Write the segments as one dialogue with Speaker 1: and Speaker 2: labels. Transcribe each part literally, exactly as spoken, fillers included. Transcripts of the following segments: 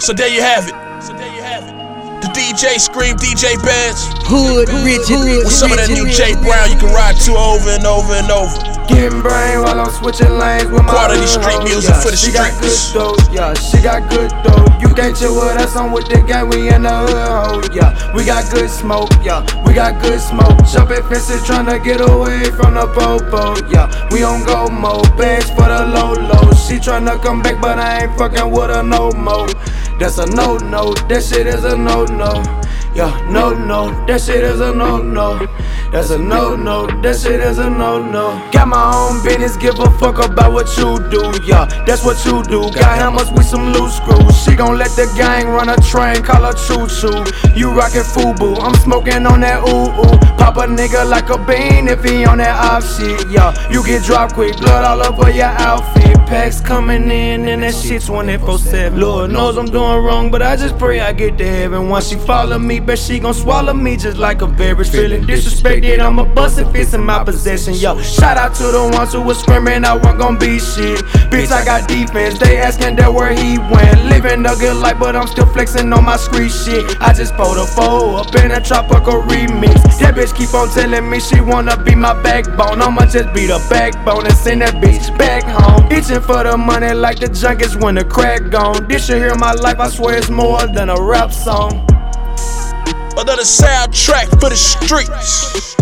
Speaker 1: So there you have it. So there you have it. The D J Scream, D J Bands.
Speaker 2: Hood, Richard,
Speaker 1: with some of that new Jay Brown you can ride to over and over and over.
Speaker 3: Getting brain while I'm switching lanes with my
Speaker 1: quality street music
Speaker 3: yeah,
Speaker 1: for the
Speaker 3: she
Speaker 1: streets.
Speaker 3: Got good dough, yeah, she got good dough. You can't chill with us, I'm with the gang, we in the hood, oh, yeah. We got good smoke, yeah, we got good smoke. Jumping fences tryna get away from the popo, yeah. We on go mode, bags for the low low. She tryna come back, but I ain't fucking with her no more. That's a no no, that shit is a no no. Yeah, no, no, that shit is a no, no. That's a no, no, that shit is a no, no. Got my own business, give a fuck about what you do, yeah, that's what you do. Got hammers with some loose screws. She gon' let the gang run a train, call her choo-choo. You rockin' FUBU, I'm smoking on that ooh-ooh. Pop a nigga like a bean if he on that off shit, yeah. You get dropped quick, blood all over your outfit. Packs coming in and that shit twenty-four seven. Lord knows I'm doing wrong, but I just pray I get to heaven. Once she follow me, bet she gon' swallow me just like a beverage. Feeling disrespected, I'ma bust if it's in my possession, yo. Shout out to the ones who was screaming I wasn't gon' be shit. Bitch, I got defense, they asking that where he went. Living a good life, but I'm still flexing on my street shit. I just pulled a foe up in a tropical remix. That bitch keep on telling me she wanna be my backbone. I'ma just be the backbone and send that bitch back home. Itching for the money like the junkies when the crack gone. This shit here my life, I swear it's more than a rap song.
Speaker 1: Another soundtrack for the streets.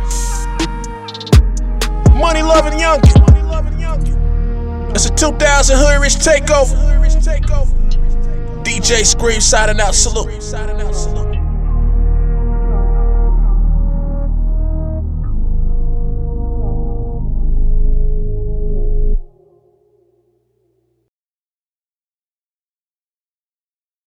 Speaker 1: Money loving youngin'. That's a two thousand Hood Rich takeover. D J Scream signing out. Salute.